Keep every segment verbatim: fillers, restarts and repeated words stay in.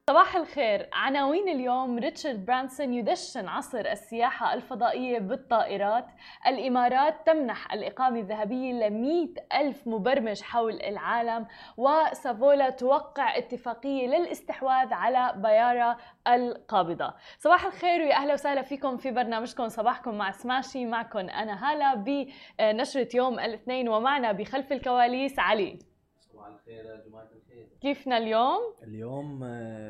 صباح الخير. عناوين اليوم: ريتشارد برانسون يدشن عصر السياحة الفضائية بالطائرات، الإمارات تمنح الإقامة الذهبية لمئة ألف مبرمج حول العالم، وسافولا توقع اتفاقية للاستحواذ على بايارا القابضة. صباح الخير ويا أهلا وسهلا فيكم في برنامجكم صباحكم مع سماشي. معكم أنا هالة بنشرة يوم الاثنين، ومعنا بخلف الكواليس علي. صباح الخير يا جماعة الخير. كيفنا اليوم؟ اليوم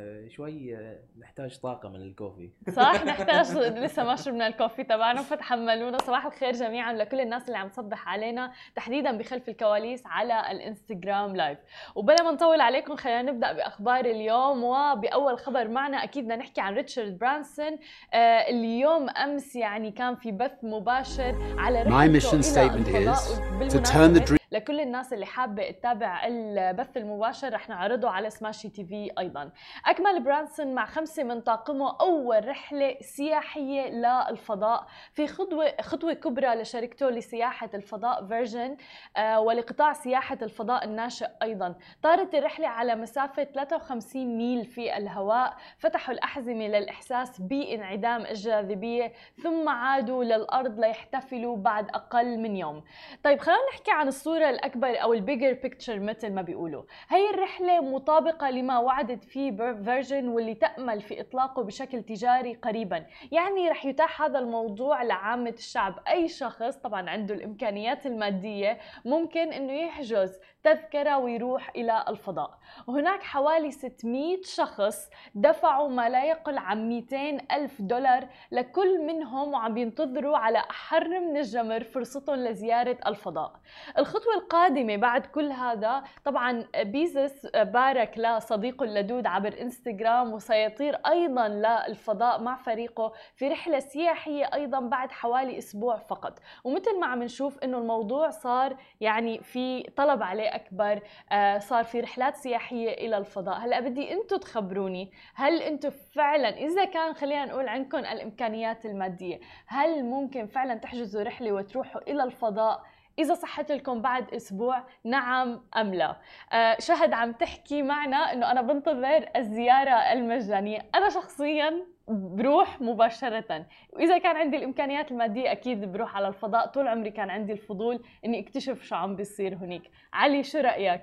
شوي نحتاج طاقة من الكوفي. صح، نحتاج. لسه ما شربنا الكوفي تبعنا فتحملونا. صباح الخير جميعا لكل الناس اللي عم تصبح علينا تحديدا بخلف الكواليس على الانستغرام لايف. وبلا ما نطول عليكم خلينا نبدا باخبار اليوم. وباول خبر معنا اكيد بدنا نحكي عن ريتشارد برانسون. آه اليوم امس يعني كان في بث مباشر على رحلته الى الفضاء. لكل الناس اللي حابة تتابع البث المباشر رح نعرضه على سماشي تي في أيضا. أكمل برانسون مع خمسة من طاقمه أول رحلة سياحية للفضاء في خطوة خطوة كبرى لشركته لسياحة الفضاء فيرجن آه ولقطاع سياحة الفضاء الناشئ أيضا. طارت الرحلة على مسافة ثلاثة وخمسين ميل في الهواء، فتحوا الأحزمة للإحساس بانعدام الجاذبية ثم عادوا للأرض ليحتفلوا بعد أقل من يوم. طيب خلينا نحكي عن الصورة الأكبر أو البيجر بيكتشر مثل ما بيقولوا. هي الرحلة مطابقة لما وعدت فيه فيرجن واللي تأمل في إطلاقه بشكل تجاري قريبا. يعني رح يتاح هذا الموضوع لعامة الشعب. أي شخص طبعا عنده الإمكانيات المادية ممكن إنه يحجز تذكرة ويروح إلى الفضاء. وهناك حوالي ستمئة شخص دفعوا ما لا يقل عن مئتين ألف دولار لكل منهم، وعم ينتظروا على أحر من الجمر فرصتهم لزيارة الفضاء. الخطوة القادمة بعد كل هذا طبعا بيزوس بارك لصديقه اللدود عبر انستغرام، وسيطير أيضا للفضاء مع فريقه في رحلة سياحية أيضا بعد حوالي أسبوع فقط. ومثل ما عم نشوف إنه الموضوع صار يعني في طلب عليه أكبر، آه صار في رحلات سياحية إلى الفضاء. هلأ بدي أنتم تخبروني، هل أنتم فعلا إذا كان خلينا نقول عندكم الإمكانيات المادية هل ممكن فعلا تحجزوا رحلة وتروحوا إلى الفضاء إذا صحت لكم بعد أسبوع؟ نعم أم لا؟ آه شهد عم تحكي معنا إنه أنا بنتظر الزيارة المجانية. أنا شخصياً بروح مباشرة، وإذا كان عندي الإمكانيات المادية أكيد بروح على الفضاء. طول عمري كان عندي الفضول إني اكتشف شو عم بيصير هناك. علي شو رأيك؟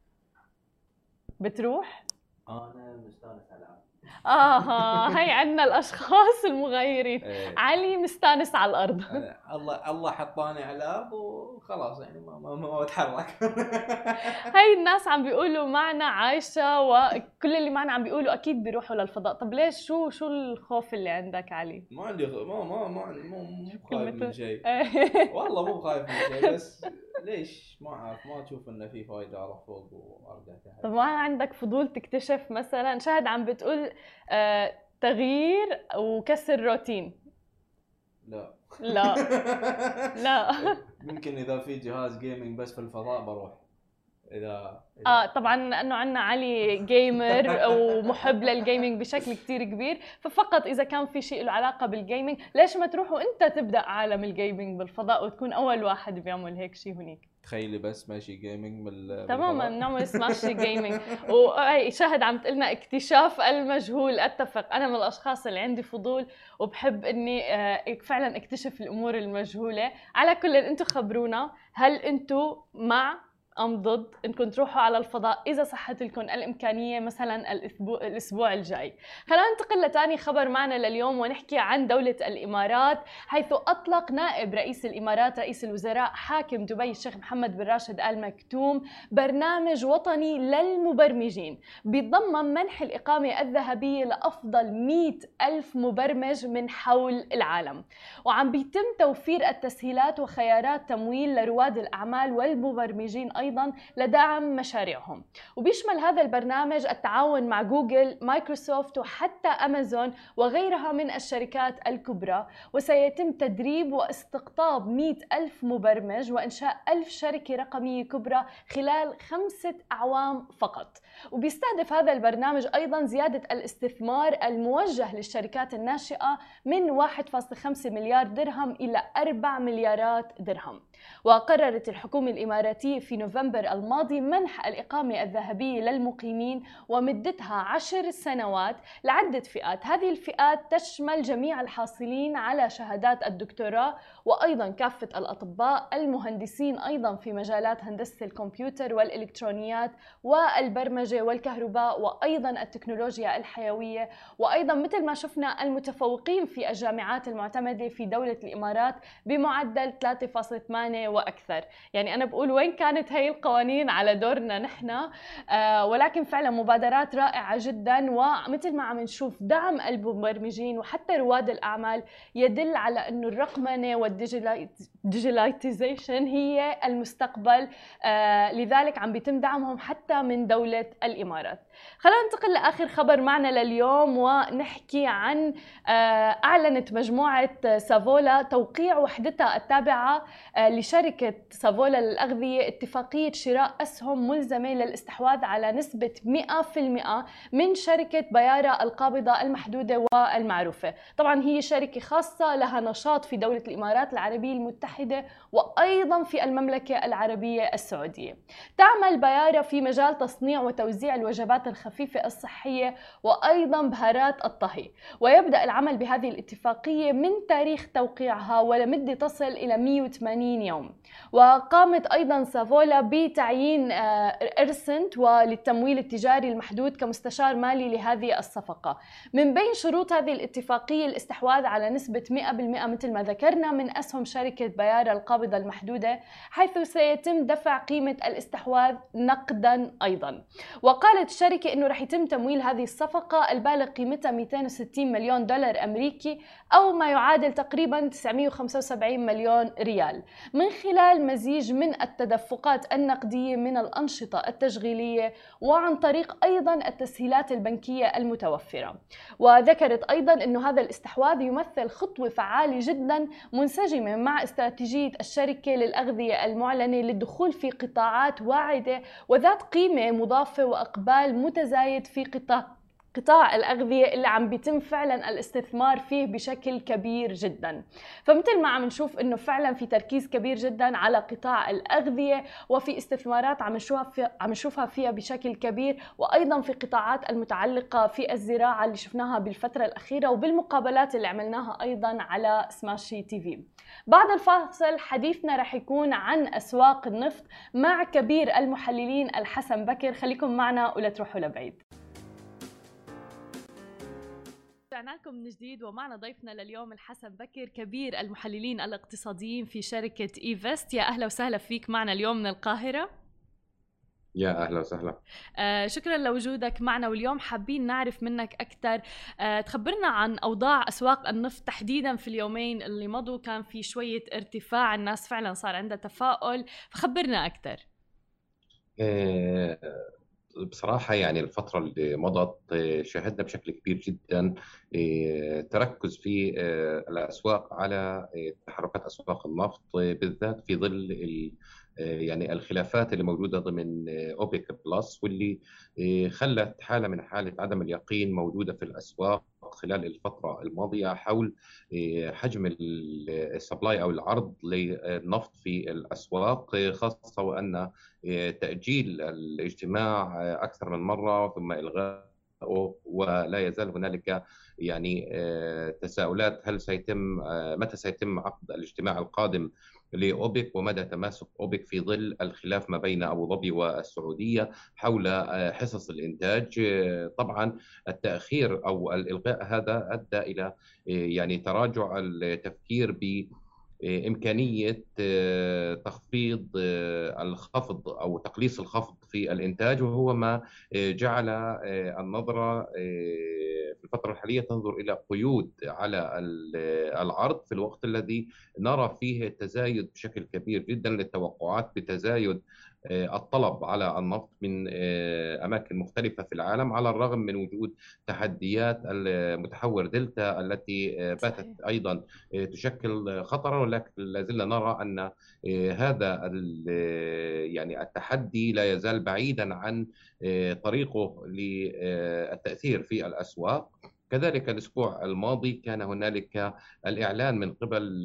بتروح؟ أنا مستانس على الأرض. آه هاي عندنا الأشخاص المغيرين. ايه. علي مستانس على الأرض. الله الله حطاني على الأرض وخلاص يعني ما ما ما بتحرك. هاي الناس عم بيقولوا معنا عايشة وكل اللي معنا عم بيقولوا أكيد بيروحوا للفضاء. طب ليش؟ شو شو الخوف اللي عندك علي؟ ما عندي ما ما ما مو خايف من شيء. والله مو خايف من شيء، بس ليش ما أعرف، ما تشوف إنه في فايدة أروح فوق وأرجع تحت. طب ما عندك فضول تكتشف مثلا؟ شاهد عم بتقول آه تغيير وكسر روتين. لا لا لا ممكن إذا في جهاز جيمينج بس في الفضاء بروح. إذا, إذا اه طبعا لانه عندنا علي جيمر ومحب للجيمنج بشكل كتير كبير، ففقط اذا كان في شيء له علاقه بالجيمنج ليش ما تروحوا انت تبدا عالم الجيمنج بالفضاء وتكون اول واحد بيعمل هيك شيء هناك. تخيلي بس ماشي جيمنج بال تماما نعمل سماشي جيمنج. وهي شهد عم تقلنا اكتشاف المجهول. اتفق، انا من الاشخاص اللي عندي فضول وبحب اني فعلا اكتشف الامور المجهوله. على كل انتم خبرونا، هل انتم مع أم ضد إنكم تروحوا على الفضاء إذا صحت لكم الإمكانية مثلا الأسبوع, الأسبوع الجاي؟ خلينا ننتقل لتاني خبر معنا لليوم ونحكي عن دولة الإمارات، حيث أطلق نائب رئيس الإمارات رئيس الوزراء حاكم دبي الشيخ محمد بن راشد آل مكتوم برنامج وطني للمبرمجين بيتضمن منح الإقامة الذهبية لأفضل مئة ألف مبرمج من حول العالم، وعم بيتم توفير التسهيلات وخيارات تمويل لرواد الأعمال والمبرمجين أيضاً لدعم مشاريعهم. وبيشمل هذا البرنامج التعاون مع جوجل، مايكروسوفت وحتى أمازون وغيرها من الشركات الكبرى، وسيتم تدريب واستقطاب مئة ألف مبرمج وإنشاء ألف شركة رقمية كبرى خلال خمسة أعوام فقط. وبيستهدف هذا البرنامج أيضاً زيادة الاستثمار الموجه للشركات الناشئة من واحد فاصلة خمسة مليار درهم إلى أربعة مليارات درهم. وقررت الحكومة الإماراتية في نوفمبر نوفمبر الماضي منح الإقامة الذهبية للمقيمين ومدتها عشر سنوات لعدة فئات. هذه الفئات تشمل جميع الحاصلين على شهادات الدكتوراه، وأيضا كافة الأطباء، المهندسين أيضا في مجالات هندسة الكمبيوتر والإلكترونيات والبرمجة والكهرباء، وأيضا التكنولوجيا الحيوية، وأيضا مثل ما شفنا المتفوقين في الجامعات المعتمدة في دولة الإمارات بمعدل ثلاثة فاصلة ثمانية وأكثر. يعني أنا بقول وين كانت هاي القوانين على دورنا نحن؟ آه ولكن فعلا مبادرات رائعة جدا، ومثل ما عم نشوف دعم المبرمجين وحتى رواد الأعمال يدل على أنه الرقمنة والديجيتاليزيشن هي المستقبل. آه لذلك عم بيتم دعمهم حتى من دولة الإمارات. خلينا ننتقل لآخر خبر معنا لليوم ونحكي عن آه أعلنت مجموعة سافولا توقيع وحدتها التابعة آه لشركة سافولا للأغذية اتفاقية شراء أسهم ملزمة للاستحواذ على نسبة مئة بالمئة من شركة بيارا القابضة المحدودة والمعروفة. طبعا هي شركة خاصة لها نشاط في دولة الإمارات العربية المتحدة وأيضا في المملكة العربية السعودية. تعمل بيارا في مجال تصنيع وتوزيع الوجبات الخفيفة الصحية وأيضا بهارات الطهي، ويبدأ العمل بهذه الاتفاقية من تاريخ توقيعها ولمدة تصل إلى مئة وثمانين يوم. وقامت أيضا سافولا بتعيين إرسنت وللتمويل التجاري المحدود كمستشار مالي لهذه الصفقة. من بين شروط هذه الاتفاقية الاستحواذ على نسبة مئة بالمئة مثل ما ذكرنا من أسهم شركة بيارا القابضة المحدودة، حيث سيتم دفع قيمة الاستحواذ نقدا أيضا. وقالت الشركة أنه رح يتم تمويل هذه الصفقة البالغ قيمتها مئتين وستين مليون دولار أمريكي أو ما يعادل تقريبا تسعمئة وخمسة وسبعين مليون ريال، من خلال مزيج من التدفقات النقدية من الأنشطة التشغيلية وعن طريق أيضا التسهيلات البنكية المتوفرة. وذكرت أيضا أنه هذا الاستحواذ يمثل خطوة فعالة جدا منسجمة مع استراتيجية الشركة للأغذية المعلنة للدخول في قطاعات واعدة وذات قيمة مضافة وإقبال متزايد في قطاع قطاع الأغذية اللي عم بيتم فعلا الاستثمار فيه بشكل كبير جدا. فمثل ما عم نشوف انه فعلا في تركيز كبير جدا على قطاع الأغذية، وفي استثمارات عم نشوفها في عم نشوفها فيها بشكل كبير، وايضا في قطاعات المتعلقة في الزراعة اللي شفناها بالفترة الأخيرة وبالمقابلات اللي عملناها ايضا على سماشي تي في. بعد الفاصل حديثنا رح يكون عن أسواق النفط مع كبير المحللين الحسن بكر. خليكم معنا ولا تروحوا لبعيد. رجعنا لكم من جديد ومعنا ضيفنا لليوم الحسن بكر كبير المحللين الاقتصاديين في شركة إيفست. يا أهلا وسهلا فيك معنا اليوم من القاهرة. يا أهلا وسهلا. آه شكرا لوجودك معنا، واليوم حابين نعرف منك أكثر. آه تخبرنا عن أوضاع أسواق النفط تحديدا في اليومين اللي مضوا، كان في شوية ارتفاع، الناس فعلا صار عندها تفاؤل، فخبرنا أكثر. آه بصراحة يعني الفترة اللي مضت شاهدنا بشكل كبير جدا تركز في الأسواق على تحركات أسواق النفط، بالذات في ظل يعني الخلافات اللي موجودة ضمن أوبك بلس، واللي خلت حالة من حالة عدم اليقين موجودة في الأسواق خلال الفترة الماضية حول حجم السبلاي أو العرض للنفط في الأسواق، خاصة وأن تأجيل الاجتماع أكثر من مرة ثم إلغاء، ولا يزال هنالك يعني تساؤلات هل سيتم متى سيتم عقد الاجتماع القادم لأوبك ومدى تماسك أوبك في ظل الخلاف ما بين أبو ظبي والسعودية حول حصص الإنتاج. طبعا التأخير أو الإلغاء هذا أدى إلى يعني تراجع التفكير ب إمكانية تخفيض الخفض أو تقليص الخفض في الإنتاج، وهو ما جعل النظرة في الفترة الحالية تنظر إلى قيود على العرض في الوقت الذي نرى فيه تزايد بشكل كبير جدا للتوقعات بتزايد الطلب على النفط من أماكن مختلفة في العالم، على الرغم من وجود تحديات المتحور دلتا التي باتت أيضا تشكل خطرا، ولكن لازلنا نرى أن هذا يعني التحدي لا يزال بعيدا عن طريقه للتأثير في الأسواق. كذلك الأسبوع الماضي كان هنالك الإعلان من قبل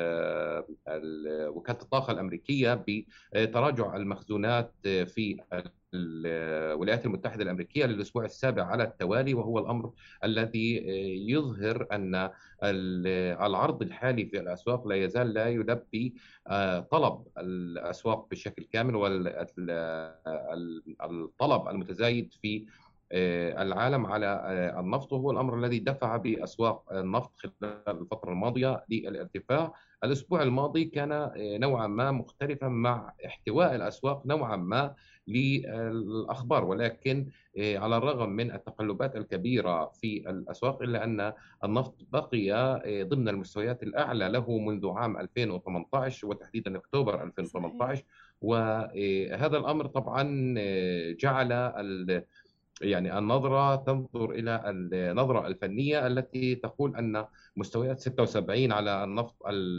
وكالة الطاقة الأمريكية بتراجع المخزونات في الولايات المتحدة الأمريكية للأسبوع السابع على التوالي، وهو الأمر الذي يظهر أن العرض الحالي في الأسواق لا يزال لا يلبي طلب الأسواق بشكل كامل، والطلب المتزايد في العالم على النفط، وهو الأمر الذي دفع بأسواق النفط خلال الفترة الماضية للارتفاع. الأسبوع الماضي كان نوعا ما مختلفا مع احتواء الأسواق نوعا ما للأخبار، ولكن على الرغم من التقلبات الكبيرة في الأسواق إلا أن النفط بقي ضمن المستويات الأعلى له منذ عام ألفين وثمانية عشر وتحديدا أكتوبر ألفين وثمانية عشر. وهذا الأمر طبعا جعل يعني النظرة تنظر إلى النظرة الفنية التي تقول أن مستويات ستة وسبعين على النفط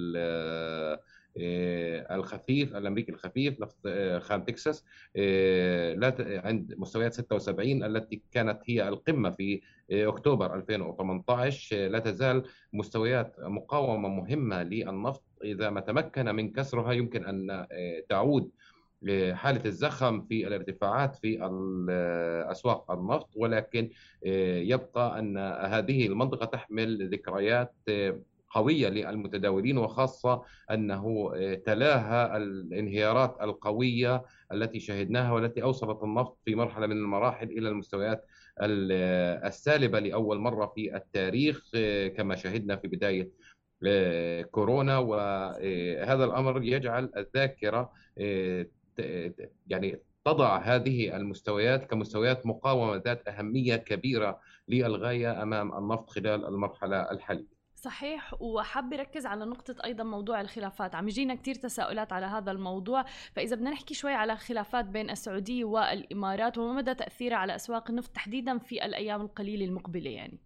الخفيف الأمريكي الخفيف نفط خام تكساس لا عند مستويات ستة وسبعين التي كانت هي القمة في أكتوبر ألفين وثمانية عشر لا تزال مستويات مقاومة مهمة للنفط. إذا ما تمكن من كسرها يمكن أن تعود حالة الزخم في الارتفاعات في أسواق النفط، ولكن يبقى أن هذه المنطقة تحمل ذكريات قوية للمتداولين، وخاصة أنه تلاها الانهيارات القوية التي شهدناها والتي أوصلت النفط في مرحلة من المراحل إلى المستويات السالبة لأول مرة في التاريخ كما شهدنا في بداية كورونا. وهذا الأمر يجعل الذاكرة يعني تضع هذه المستويات كمستويات مقاومة ذات أهمية كبيرة للغاية أمام النفط خلال المرحلة الحالية. صحيح. وحاب ركز على نقطة أيضا موضوع الخلافات، عم يجينا كتير تساؤلات على هذا الموضوع، فإذا بدنا نحكي شوي على خلافات بين السعودية والإمارات وما مدى تأثيرها على أسواق النفط تحديدا في الأيام القليلة المقبلة يعني.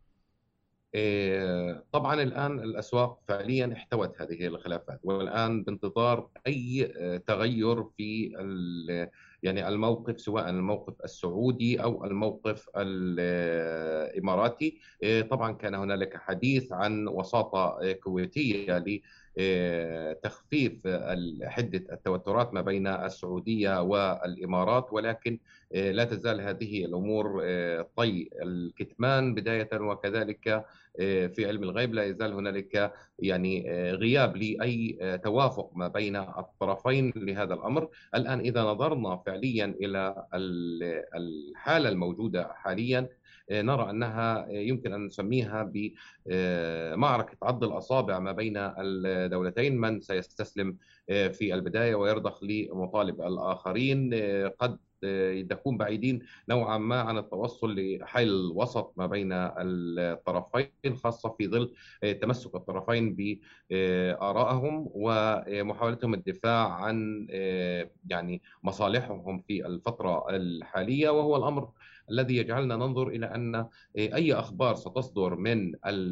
طبعا الآن الأسواق فعليا احتوت هذه الخلافات، والآن بانتظار أي تغير في يعني الموقف، سواء الموقف السعودي أو الموقف الإماراتي. طبعا كان هنالك حديث عن وساطة كويتية لتخفيف حدة التوترات ما بين السعودية والإمارات، ولكن لا تزال هذه الأمور طي الكتمان بداية، وكذلك في علم الغيب لا يزال هنالك يعني غياب لأي توافق ما بين الطرفين لهذا الأمر. الآن إذا نظرنا فعليا إلى الحالة الموجودة حاليا نرى أنها يمكن أن نسميها بمعركة عض الأصابع ما بين الدولتين، من سيستسلم في البداية ويرضخ لمطالب الآخرين. قد يكون بعيدين نوعا ما عن التوصل لحل وسط ما بين الطرفين، خاصة في ظل تمسك الطرفين بآرائهم ومحاولتهم الدفاع عن يعني مصالحهم في الفترة الحالية، وهو الأمر الذي يجعلنا ننظر إلى أن أي أخبار ستصدر من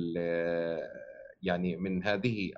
يعني من هذه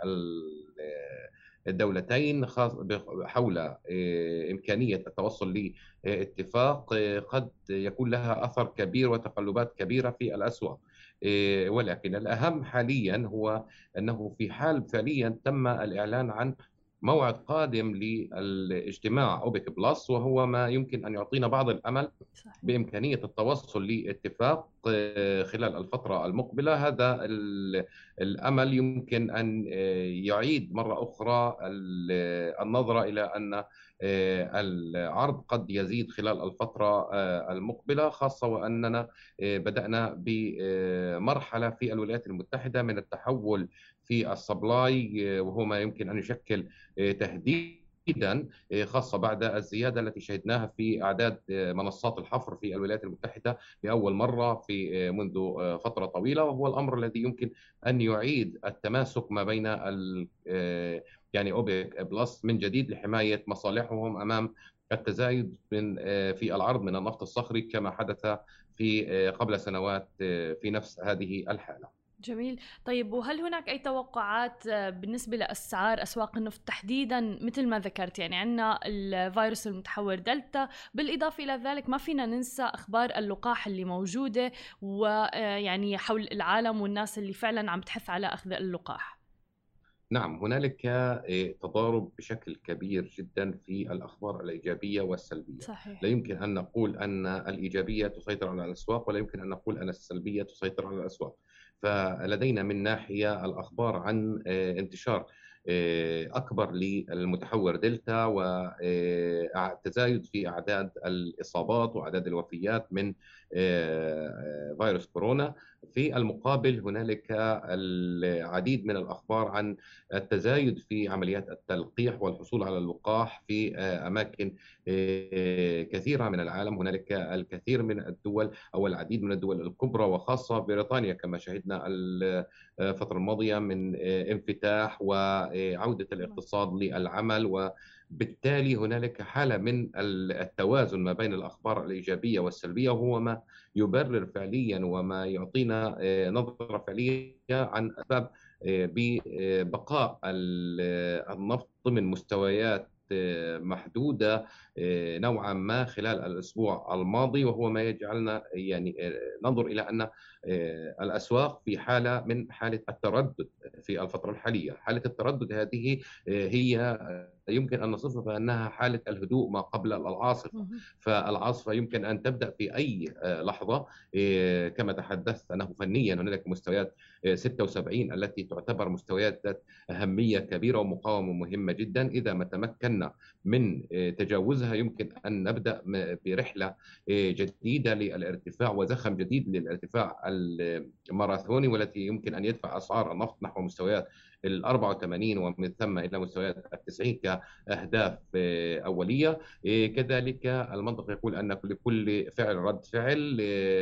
الدولتين حول إمكانية التوصل لاتفاق قد يكون لها أثر كبير وتقلبات كبيرة في الأسواق. ولكن الأهم حاليا هو أنه في حال فعليا تم الإعلان عن موعد قادم للاجتماع أوبك بلس، وهو ما يمكن أن يعطينا بعض الأمل بإمكانية التوصل لاتفاق خلال الفترة المقبلة. هذا الأمل يمكن أن يعيد مرة أخرى النظرة إلى أن العرض قد يزيد خلال الفترة المقبلة، خاصة وأننا بدأنا بمرحلة في الولايات المتحدة من التحول في السبلاي، وهو ما يمكن أن يشكل تهديدا، خاصة بعد الزيادة التي شهدناها في أعداد منصات الحفر في الولايات المتحدة لأول مرة في منذ فترة طويلة، وهو الأمر الذي يمكن أن يعيد التماسك ما بين يعني أوبك بلس من جديد لحماية مصالحهم أمام التزايد من في العرض من النفط الصخري كما حدث في قبل سنوات في نفس هذه الحالة. جميل. طيب وهل هناك أي توقعات بالنسبة لأسعار أسواق النفط تحديداً مثل ما ذكرت؟ يعني عندنا الفيروس المتحور دلتا، بالإضافة إلى ذلك ما فينا ننسى أخبار اللقاح اللي موجودة ويعني حول العالم والناس اللي فعلاً عم تحث على أخذ اللقاح. نعم، هنالك تضارب بشكل كبير جدا في الأخبار الإيجابية والسلبية. صحيح. لا يمكن أن نقول أن الإيجابية تسيطر على الأسواق، ولا يمكن أن نقول أن السلبية تسيطر على الأسواق. فلدينا من ناحية الأخبار عن انتشار أكبر للمتحور دلتا وتزايد في أعداد الإصابات وأعداد الوفيات من فيروس كورونا. في المقابل هنالك العديد من الأخبار عن التزايد في عمليات التلقيح والحصول على اللقاح في أماكن كثيرة من العالم. هنالك الكثير من الدول أو العديد من الدول الكبرى وخاصة بريطانيا كما شهدنا الفترة الماضية من انفتاح وعودة الاقتصاد للعمل، وبالتالي هنالك حالة من التوازن ما بين الأخبار الإيجابية والسلبية، وهو ما يبرر فعليا وما يعطينا نظرة فعلية عن أسباب ببقاء النفط من مستويات محدودة نوعا ما خلال الأسبوع الماضي، وهو ما يجعلنا يعني ننظر إلى أن الأسواق في حالة من حالة التردد في الفترة الحالية. حالة التردد هذه هي يمكن أن نصفها بأنها حالة الهدوء ما قبل العاصفة. فالعاصفة يمكن أن تبدأ في أي لحظة، كما تحدثت أنه فنيا هناك مستويات ستة وسبعين التي تعتبر مستويات ذات أهمية كبيرة ومقاومة مهمة جدا. إذا ما تمكنا من تجاوزها يمكن أن نبدأ برحلة جديدة للارتفاع وزخم جديد للارتفاع الماراثوني، والتي يمكن أن يدفع أسعار النفط نحو مستويات ال أربعة وثمانين ومن ثم إلى مستويات التسعين كأهداف أولية. كذلك المنطق يقول أن لكل فعل رد فعل.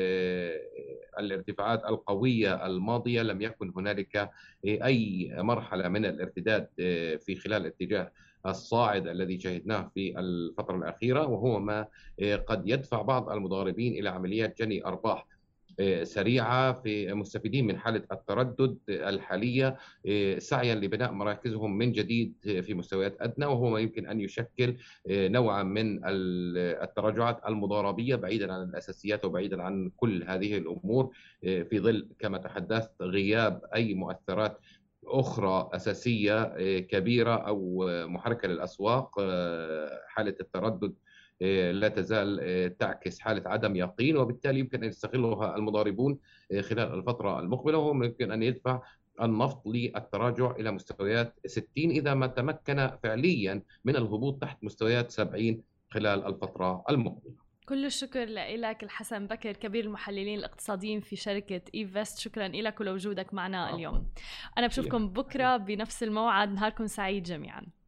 الارتفاعات القوية الماضية لم يكن هنالك أي مرحلة من الارتداد في خلال اتجاه الصاعد الذي شهدناه في الفترة الأخيرة، وهو ما قد يدفع بعض المضاربين إلى عمليات جني أرباح سريعة في مستفيدين من حالة التردد الحالية، سعيا لبناء مراكزهم من جديد في مستويات أدنى، وهو ما يمكن أن يشكل نوعا من التراجعات المضاربية بعيدا عن الأساسيات وبعيدا عن كل هذه الأمور، في ظل كما تحدثت غياب أي مؤثرات أخرى أساسية كبيرة أو محركة للأسواق. حالة التردد لا تزال تعكس حالة عدم يقين، وبالتالي يمكن أن يستغلها المضاربون خلال الفترة المقبلة، وهم يمكن أن يدفع النفط للتراجع إلى مستويات ستين إذا ما تمكن فعليا من الهبوط تحت مستويات سبعين خلال الفترة المقبلة. كل الشكر لك الحسن بكر، كبير المحللين الاقتصاديين في شركة إيفست. شكرا لك ولوجودك معنا اليوم. أنا بشوفكم بكرة بنفس الموعد. نهاركم سعيد جميعا.